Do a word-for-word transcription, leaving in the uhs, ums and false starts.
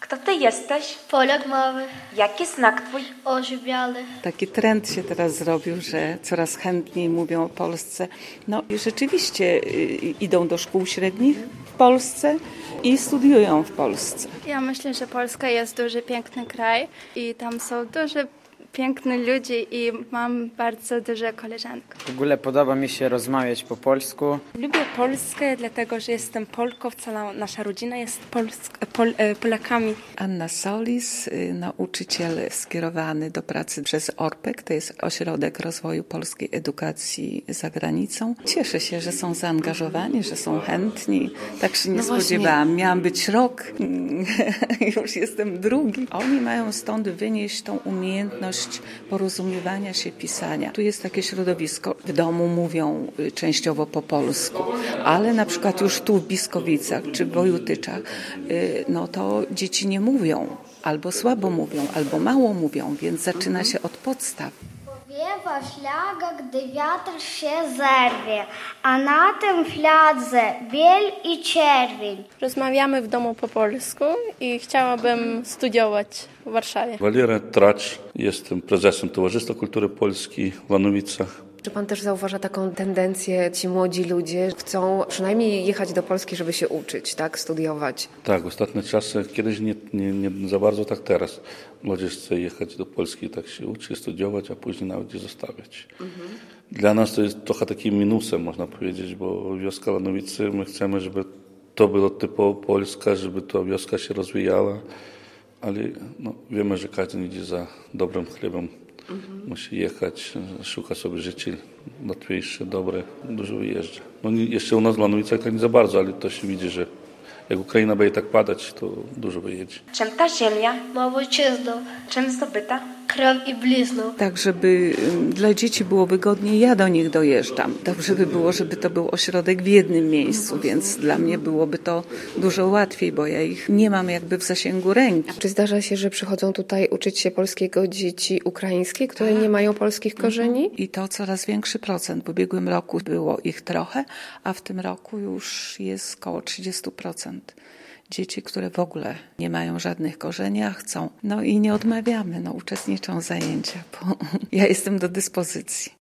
Kto ty jesteś? Polak mały, Jaki znak twój? oczy białe. Taki trend się teraz zrobił, że coraz chętniej mówią o Polsce. No i rzeczywiście y, idą do szkół średnich w Polsce i studiują w Polsce. Ja myślę, że Polska jest duży, piękny kraj i tam są duże, piękne ludzie i mam bardzo dużo koleżanek. W ogóle podoba mi się rozmawiać po polsku. Lubię Polskę, dlatego że jestem Polką, cała nasza rodzina jest Polsk, Pol, Polakami. Anna Solis, y, nauczyciel skierowany do pracy przez ORPEK, to jest Ośrodek Rozwoju Polskiej Edukacji za Granicą. Cieszę się, że są zaangażowani, że są chętni. Tak się nie No spodziewałam. Miałam być rok, już jestem drugi. Oni mają stąd wynieść tą umiejętność porozumiewania się, pisania. Tu jest takie środowisko. W domu mówią y, częściowo po polsku, ale na przykład już tu w Biskowicach czy w Wojutyczach, y, no to dzieci nie mówią, albo słabo mówią, albo mało mówią, więc zaczyna się od podstaw. Powiewa flaga, gdy wiatr się zerwie, a na tym fladze biel i czerwień. Rozmawiamy w domu po polsku i chciałabym studiować w Warszawie. Walery Tracz, jestem prezesem Towarzystwa Kultury Polskiej w Wanowicach. Czy pan też zauważa taką tendencję, ci młodzi ludzie chcą przynajmniej jechać do Polski, żeby się uczyć, tak, studiować? Tak, ostatnie czasy, kiedyś nie, nie, nie za bardzo, tak teraz. Młodzież chce jechać do Polski, tak się uczy, studiować, a później nawet je zostawiać. Mhm. Dla nas to jest trochę takim minusem, można powiedzieć, bo wioska Wanowicy, my chcemy, żeby to było typowo Polska, żeby ta wioska się rozwijała, ale no, wiemy, że każdy idzie za dobrym chlebem. Mhm. Musi jechać, szuka sobie życia łatwiejsze, dobre, dużo wyjeżdża. No nie, jeszcze u nas w Wanowicach tak nie za bardzo, ale to się widzi, że jak Ukraina będzie tak padać, to dużo wyjedzie. Czym ta ziemia? Małojczyzną, Czym zdobyta? krew i blizną. Tak, żeby y, dla dzieci było wygodniej, ja do nich dojeżdżam. Dobrze by było, żeby to był ośrodek w jednym miejscu, więc dla mnie byłoby to dużo łatwiej, bo ja ich nie mam jakby w zasięgu ręki. Czy zdarza się, że przychodzą tutaj uczyć się polskiego dzieci ukraińskie, które nie mają polskich korzeni? I to coraz większy procent. W ubiegłym roku było ich trochę, a w tym roku już jest około trzydzieści procent. Dzieci, które w ogóle nie mają żadnych korzeni, a chcą. No i nie odmawiamy, no uczestniczą w zajęciach, bo ja jestem do dyspozycji.